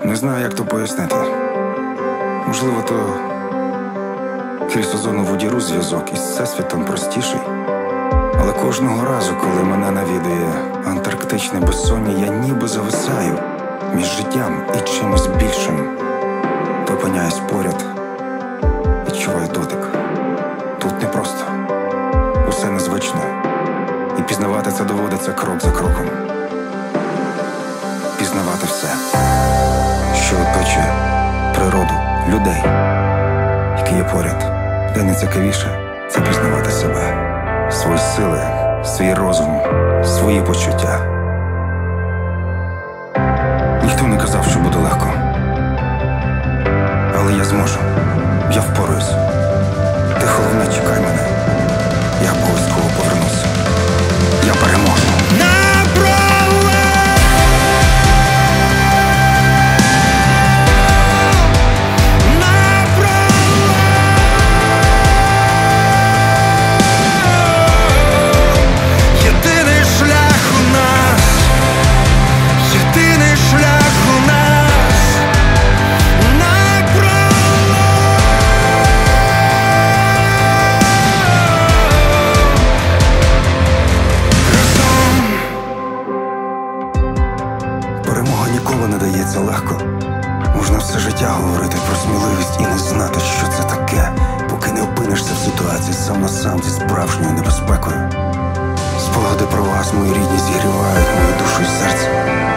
Не знаю, як то пояснити. Можливо, то крізь озонову діру зв'язок із всесвітом простіший. Але кожного разу, коли мене навідує антарктичне безсоння, я ніби зависаю між життям і чимось більшим. То опиняюсь поряд, відчуваю дотик. Тут непросто, усе незвично. І пізнавати це доводиться крок за кроком. Пізнавати все, що оточує природу, людей, які є поряд. Де найцікавіше – це пізнавати себе, свої сили, свій розум, свої почуття. Ніхто не казав, що буде легко. Але я зможу, я впораюсь. Ти головне, чекай мене. Я обов'язково повернусь. Я переможу. Перемога ніколи не дається легко. Можна все життя говорити про сміливість і не знати, що це таке, поки не опинишся в ситуації сам на сам зі справжньою небезпекою. Спогади про вас, мої рідні, зігрівають мою душу і серце.